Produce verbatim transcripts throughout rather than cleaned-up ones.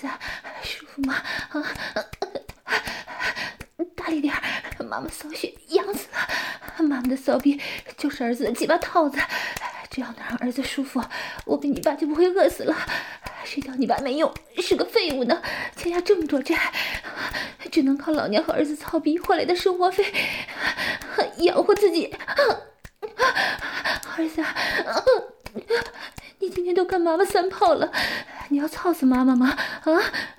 子舒服吗？啊，大力点，妈妈骚血痒死了。妈妈的骚逼就是儿子的鸡巴套子，只要能让儿子舒服，我跟你爸就不会饿死了。谁叫你爸没用，是个废物呢，欠下这么多债，只能靠老娘和儿子操逼换来的生活费养活自己。儿子，你今天都干妈妈三炮了，你要操死妈妈吗？啊？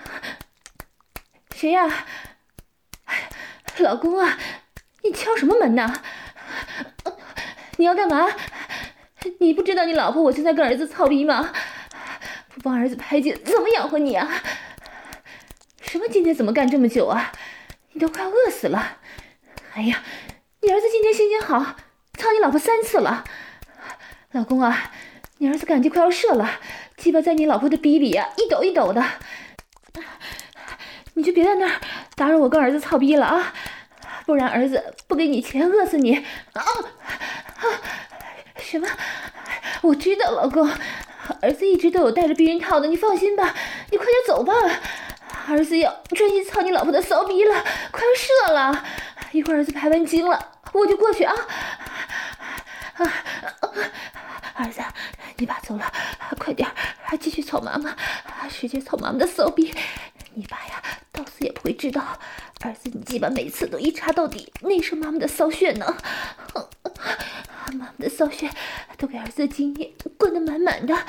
谁呀？老公啊，你敲什么门呢？你要干嘛？你不知道你老婆我正在跟儿子操逼吗？不帮儿子排解，怎么养活你啊？什么今天怎么干这么久啊？你都快饿死了。哎呀，你儿子今天心情好，操你老婆三次了。老公啊，你儿子感觉快要射了，鸡巴在你老婆的逼里啊，一抖一抖的。你就别在那儿打扰我跟儿子操逼了啊，不然儿子不给你钱饿死你。啊啊！什么？我知道，老公，儿子一直都有带着避孕套的，你放心吧，你快点走吧。儿子要专心操你老婆的骚逼了，快要射了，一会儿儿子排完精了，我就过去啊。啊啊！儿子，你爸走了，快点，继续操妈妈，使劲操妈妈的骚逼。你爸呀，到死也不会知道，儿子你鸡巴每次都一插到底，内射妈妈的骚穴呢。妈妈的骚穴都给儿子的精液灌得满满的。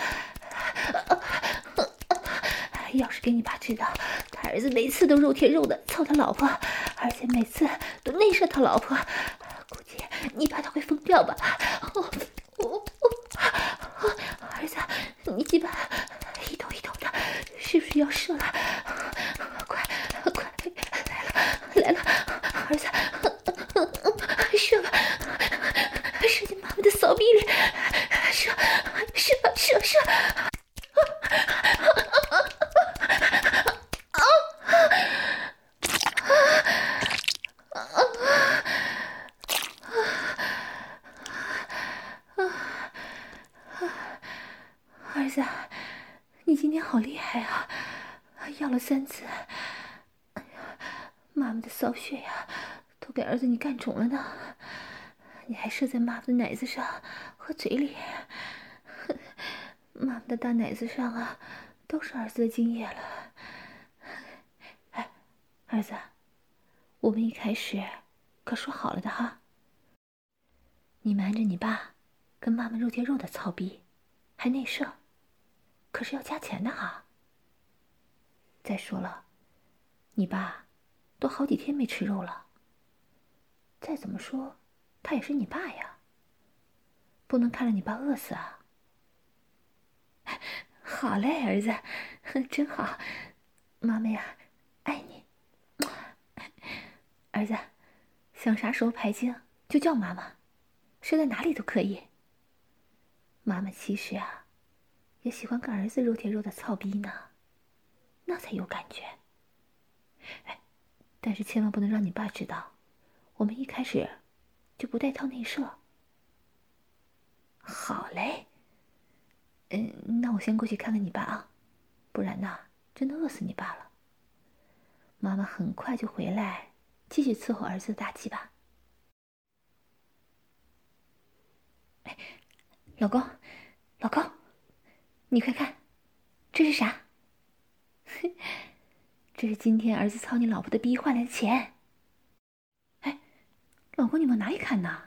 要是给你爸知道，他儿子每次都肉贴肉的操他老婆，而且每次都内射他老婆，估计你爸他会疯掉吧。哦哦哦！儿子，你鸡巴一抖一抖的，是不是要射了？快快来了来了，儿子，射吧，射进妈妈的骚逼里，射射射射！儿子，你今天好厉害啊，要了三次。哎呀，妈妈的骚穴呀，都给儿子你干肿了呢。你还射在妈妈的奶子上和嘴里，妈妈的大奶子上啊，都是儿子的精液了。哎，儿子，我们一开始可说好了的哈，你瞒着你爸跟妈妈肉贴肉的操逼，还内射，可是要加钱的哈。再说了，你爸都好几天没吃肉了，再怎么说他也是你爸呀，不能看着你爸饿死啊。好嘞，儿子，真好，妈妈呀，爱你。儿子，想啥时候排精就叫妈妈，射在哪里都可以。妈妈其实啊，也喜欢跟儿子肉贴肉的操逼呢，那才有感觉。哎，但是千万不能让你爸知道，我们一开始就不带套内射。好嘞。嗯，那我先过去看看你爸啊，不然呢，真的饿死你爸了。妈妈很快就回来，继续伺候儿子的大鸡巴。哎，老公，老公，你快看，这是啥？这是今天儿子操你老婆的逼换来的钱。哎，老公，你往哪里看呢？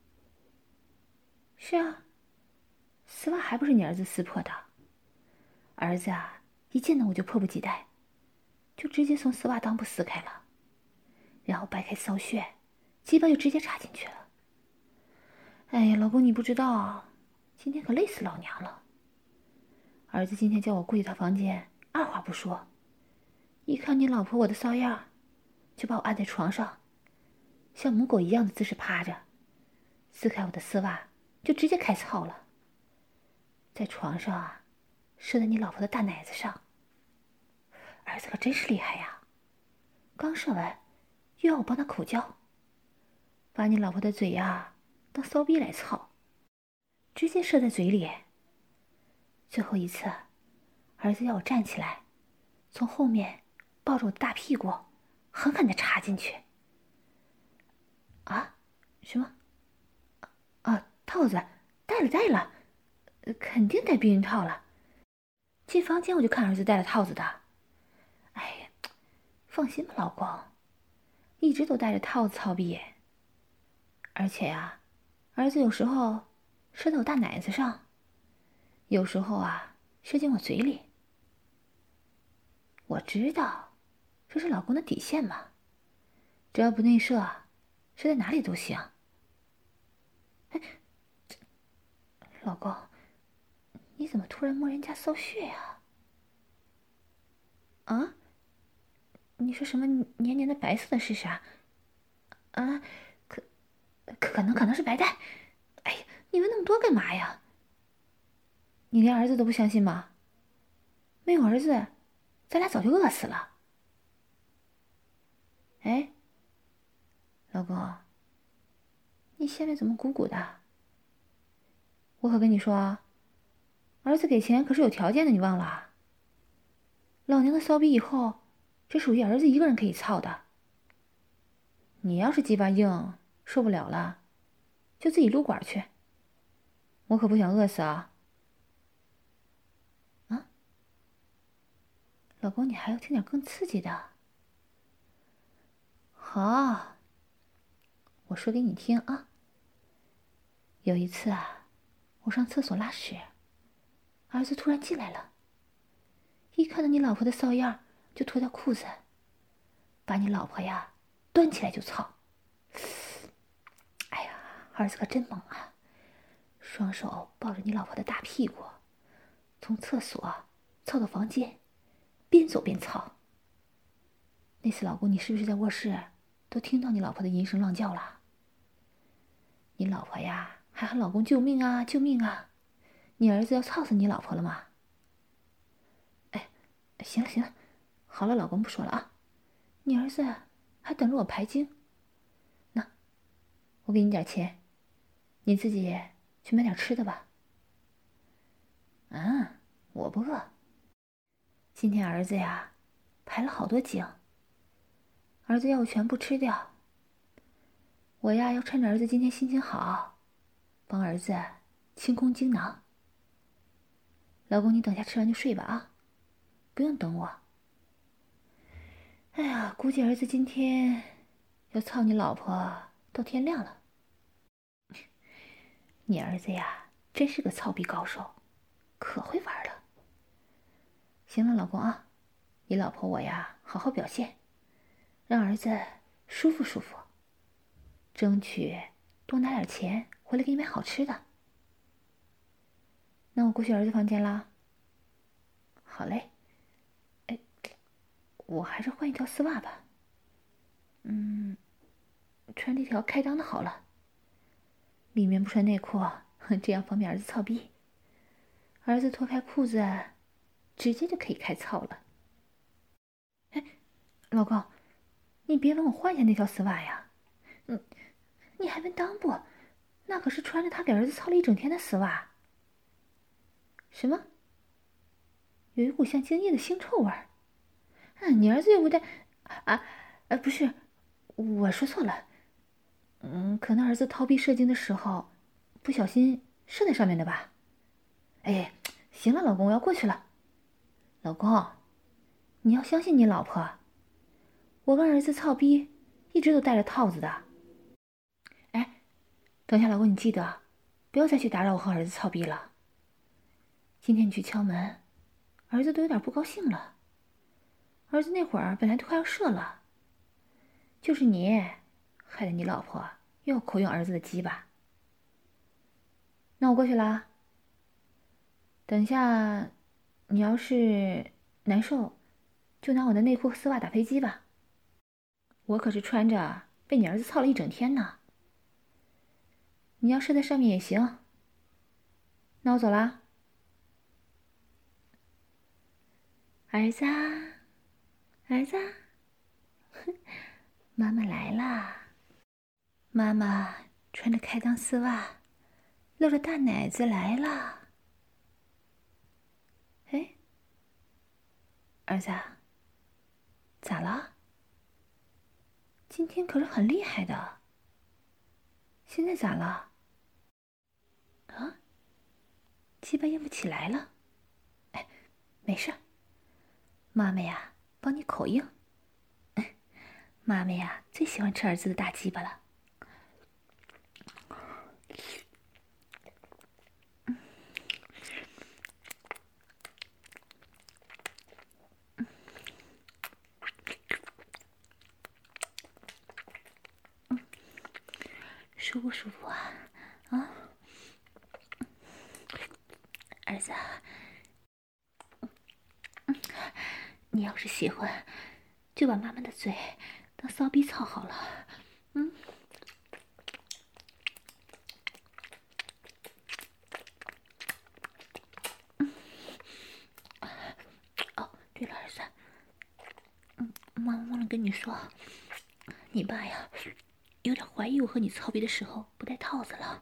是啊，丝袜还不是你儿子撕破的。儿子啊，一见到我就迫不及待，就直接从丝袜裆部撕开了，然后掰开骚穴，鸡巴就直接插进去了。哎呀，老公你不知道啊，今天可累死老娘了。儿子今天叫我过去他房间，二话不说，一看你老婆我的骚样，就把我按在床上，像母狗一样的姿势趴着，撕开我的丝袜就直接开操了。在床上啊，射在你老婆的大奶子上。儿子可真是厉害呀，刚射完又要我帮他口交，把你老婆的嘴呀当骚逼来操，直接射在嘴里。最后一次儿子要我站起来从后面抱着我的大屁股，狠狠地插进去。啊？什么？啊，套子戴了戴了，肯定戴避孕套了。进房间我就看儿子戴了套子的。哎呀，放心吧，老公，一直都戴着套子操逼。而且呀、啊，儿子有时候射在我大奶子上，有时候啊射进我嘴里。我知道，这是老公的底线嘛，只要不内射，射在哪里都行。哎，老公，你怎么突然摸人家骚穴呀？啊？你说什么黏黏的白色的是啥？啊，可可可能可能是白带。哎呀，你问那么多干嘛呀？你连儿子都不相信吗？没有儿子，咱俩早就饿死了。哎，老公，你下面怎么鼓鼓的？我可跟你说啊，儿子给钱可是有条件的，你忘了？老娘的骚逼以后，这属于儿子一个人可以操的。你要是鸡巴硬，受不了了，就自己撸管去。我可不想饿死啊！啊，老公，你还要听点更刺激的？好，我说给你听啊。有一次啊，我上厕所拉屎，儿子突然进来了，一看到你老婆的骚样，就脱掉裤子，把你老婆呀端起来就操。哎呀，儿子可真猛啊！双手抱着你老婆的大屁股，从厕所操到房间，边走边操。那次老公，你是不是在卧室都听到你老婆的淫声浪叫了？你老婆呀还喊老公救命啊救命啊！你儿子要操死你老婆了吗？哎，行了行了，好了，老公不说了啊。你儿子还等着我排精。那我给你点钱，你自己去买点吃的吧。啊，我不饿。今天儿子呀排了好多精，儿子要我全部吃掉。我呀要趁着儿子今天心情好，帮儿子清空精囊。老公，你等下吃完就睡吧啊，不用等我。哎呀，估计儿子今天要操你老婆到天亮了。你儿子呀真是个操逼高手，可会玩了。行了，老公啊，你老婆我呀好好表现，让儿子舒服舒服，争取多拿点钱回来给你买好吃的。那我过去儿子房间啦。好嘞。哎，我还是换一条丝袜吧。嗯，穿这条开裆的好了，里面不穿内裤，这样方便儿子操逼。儿子脱开裤子，直接就可以开操了。哎，老公，你别问我换下那条丝袜呀。嗯，你还问裆不？那可是穿着他给儿子操了一整天的丝袜。什么？有一股像精液的腥臭味儿。嗯，你儿子又不带啊？呃，不是，我说错了。嗯，可能儿子逃避射精的时候，不小心射在上面的吧。哎，行了，老公，我要过去了。老公，你要相信你老婆。我跟儿子操逼，一直都带着套子的。哎，等下，老公，你记得不要再去打扰我和儿子操逼了。今天你去敲门，儿子都有点不高兴了。儿子那会儿本来都快要射了，就是你害得你老婆又要口用儿子的鸡巴。那我过去啦。等下你要是难受，就拿我的内裤和丝袜打飞机吧。我可是穿着被你儿子操了一整天呢。你要射在上面也行。那我走啦。儿子啊，儿子啊，妈妈来啦。妈妈穿着开裆丝袜，露着大奶子来啦。哎，儿子啊， 咋了？今天可是很厉害的。现在咋了？啊？鸡巴硬不起来了？哎，没事，妈妈呀，帮你口硬。妈妈呀，最喜欢吃儿子的大鸡巴了。舒不舒服啊？啊，儿子，你要是喜欢，就把妈妈的嘴当骚逼操好了。嗯。哦，对了，儿子，嗯，妈妈忘了跟你说，你爸呀，有点怀疑我和你操逼的时候不带套子了。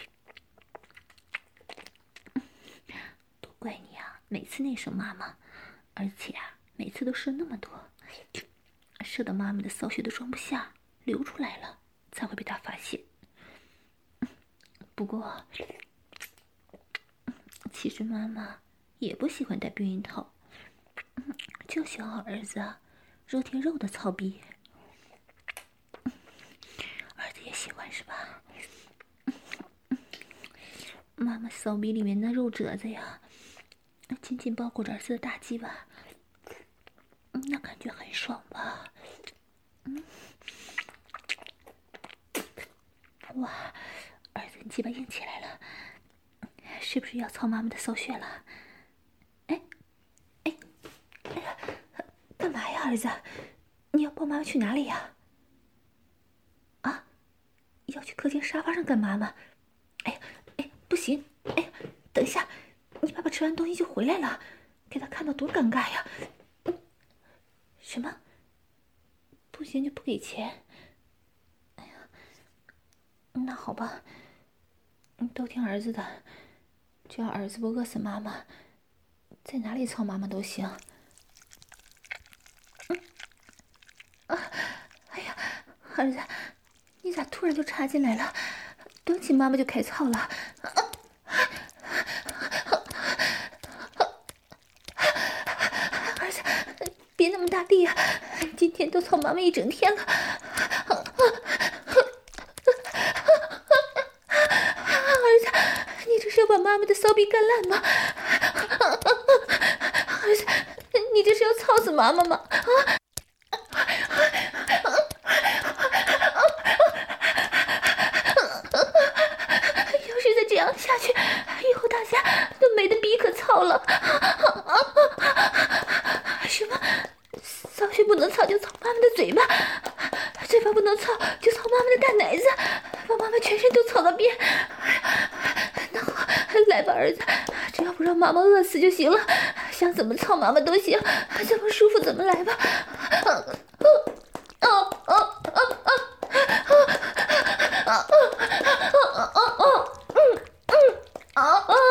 都怪你啊，每次那声妈妈，而且啊，每次都射那么多，射到妈妈的骚穴都装不下，流出来了才会被他发现。不过，其实妈妈也不喜欢戴避孕套，就喜欢儿子肉贴肉的操逼。儿子也喜欢是吧？妈妈骚逼里面那肉褶子呀，紧紧包裹着儿子的大鸡巴，那感觉很爽吧？嗯，哇，儿子你鸡巴硬起来了，是不是要操妈妈的骚穴了？哎，哎，哎呀，干嘛呀，儿子？你要抱妈妈去哪里呀？啊，要去客厅沙发上干嘛吗？哎呀，哎，不行，哎呀，等一下，你爸爸吃完东西就回来了，给他看到多尴尬呀！什么？不行就不给钱？哎呀，那好吧，都听儿子的，只要儿子不饿死妈妈，在哪里操妈妈都行。嗯，啊，哎呀，儿子，你咋突然就插进来了？端起妈妈就开操了。啊，儿子，别那么大力啊！今天都操妈妈一整天了。儿子，你这是要把妈妈的骚逼干烂吗？儿子，你这是要操死妈妈吗？啊！要是再这样下去，以后大家都没得逼可操了。什么？骚穴不能操就操妈妈的嘴巴，嘴巴不能操就操妈妈的大奶子，把妈妈全身都操到遍。那好，来吧，儿子，只要不让妈妈饿死就行了，想怎么操妈妈都行，怎么舒服怎么来吧。哦哦哦哦哦哦哦哦哦嗯嗯啊啊！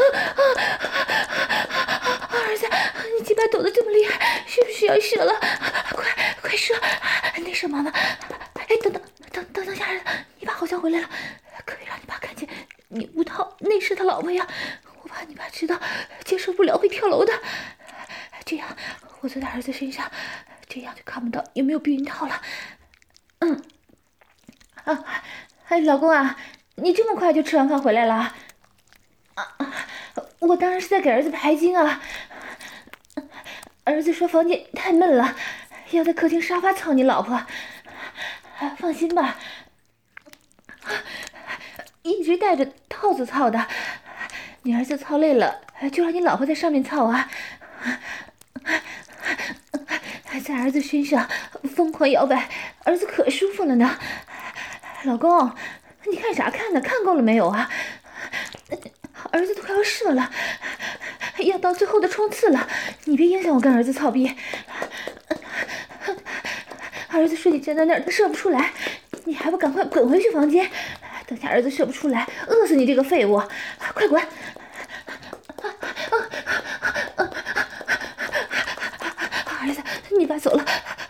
儿子，你鸡巴抖得这么厉害，是不是要射了？快快射！那射妈妈！哎，等等等等等下，儿子，你爸好像回来了，可别让你爸看见你无套内射他老婆呀！我怕你爸知道，接受不了会跳楼的。这样，我坐在儿子身上，这样就看不到有没有避孕套了。嗯，啊，哎，老公啊，你这么快就吃完饭回来了？啊，我当然是在给儿子排经啊。儿子说房间太闷了，要在客厅沙发操你老婆。放心吧，一直带着套子操的。你儿子操累了，就让你老婆在上面操啊。还在儿子身上疯狂摇摆，儿子可舒服了呢。老公，你看啥看呢？看够了没有啊？儿子都快要射了，要到最后的冲刺了，你别影响我跟儿子操逼。儿子说你站在那儿他射不出来，你还不赶快滚回去房间，等下儿子射不出来，饿死你这个废物！快滚！儿子，你爸走了，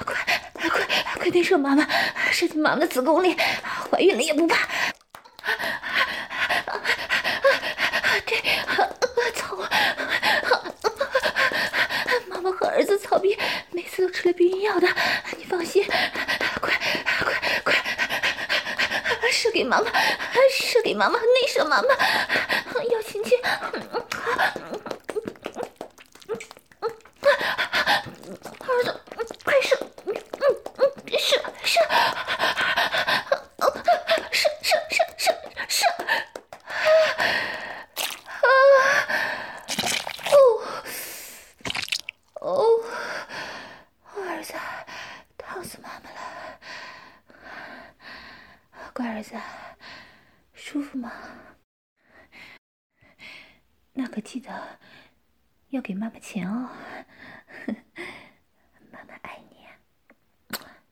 快点射妈妈，射进妈妈的子宫里，怀孕了也不怕。对，操！妈妈和儿子操逼，每次都吃了避孕药的，你放心，快快快，射给妈妈，射给妈妈，内射妈妈，要亲亲。儿子，快射！嗯嗯，射射，射射射射射！啊！哦哦，儿子，烫死妈妈了！乖儿子，舒服吗？那可记得要给妈妈钱哦。